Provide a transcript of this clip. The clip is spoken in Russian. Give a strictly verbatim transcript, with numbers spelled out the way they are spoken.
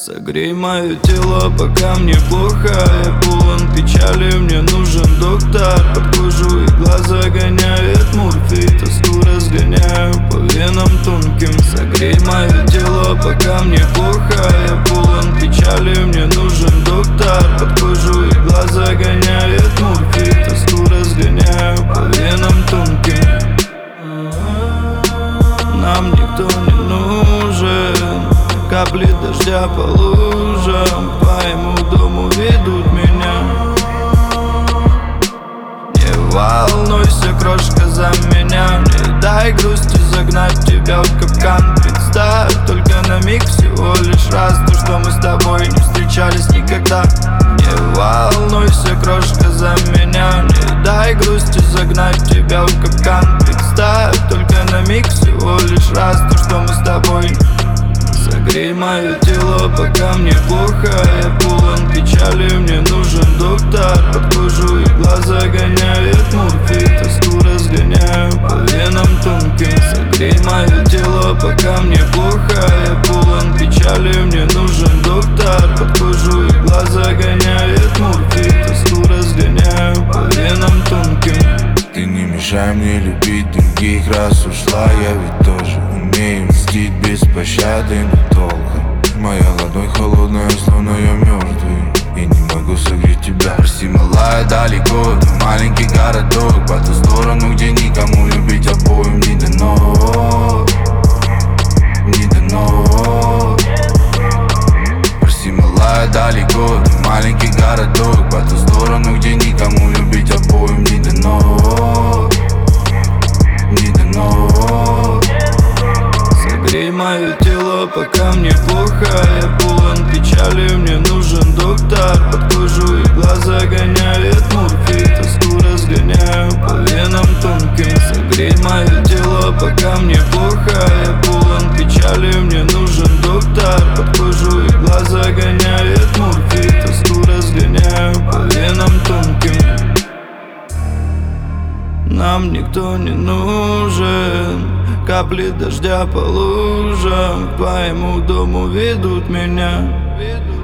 Согрей мое тело, пока мне плохо. Я полон печали, мне нужен доктор. Под кожу игла загоняет морфий. Тоску разгоняю по венам тонким. Согрей мое тело, пока мне плохо. Я полон печали, мне нужен доктор. Под кожу игла загоняет морфий. Тоску разгоняю по венам тонким. Нам никто не нужен. Капли дождя по лужам по моему дому ведут меня. Не волнуйся, крошка, за меня. Не дай грусти загнать тебя в капкан. Представь только на миг, всего лишь раз, то, что мы с тобой не встречались никогда. Не волнуйся, крошка, за меня. Не дай грусти загнать тебя в капкан. Представь только на миг, всего лишь раз, то, что мы с тобой. Согрей мое тело, пока мне плохо. Я полон печали, мне нужен доктор. Под кожу игла загоняет морфий. Тоску разгоняю по венам тонким. Согрей мое тело, пока мне плохо. Я полон печали, мне нужен доктор. Под кожу игла загоняет морфий. Тоску разгоняю по венам тонким. Ты не мешай мне любить других, раз ушла. Я ведь тоже умею мстить без пощады, но толком. Моя ладонь холодная, словно я мертвый, и не могу согреть тебя. Прости, малая, далеко, маленький городок по ту сторону, где никому любить обоим не дано. Не дано. Прости, малая, далеко, маленький городок по ту сторону, где никому любить обоим не дано. Не дано. Согрей мое тело, пока мне плохо. Я полон печали, мне нужен доктор. Под кожу игла загоняет морфий. Тоску разгоняю по венам тонким. Согрей мое тело, пока мне плохо. Я полон печали, мне нужен доктор. Под кожу игла загоняет морфий. Тоску разгоняю по венам тонким. Нам никто не нужен. Капли дождя по лужам по моему дому ведут меня.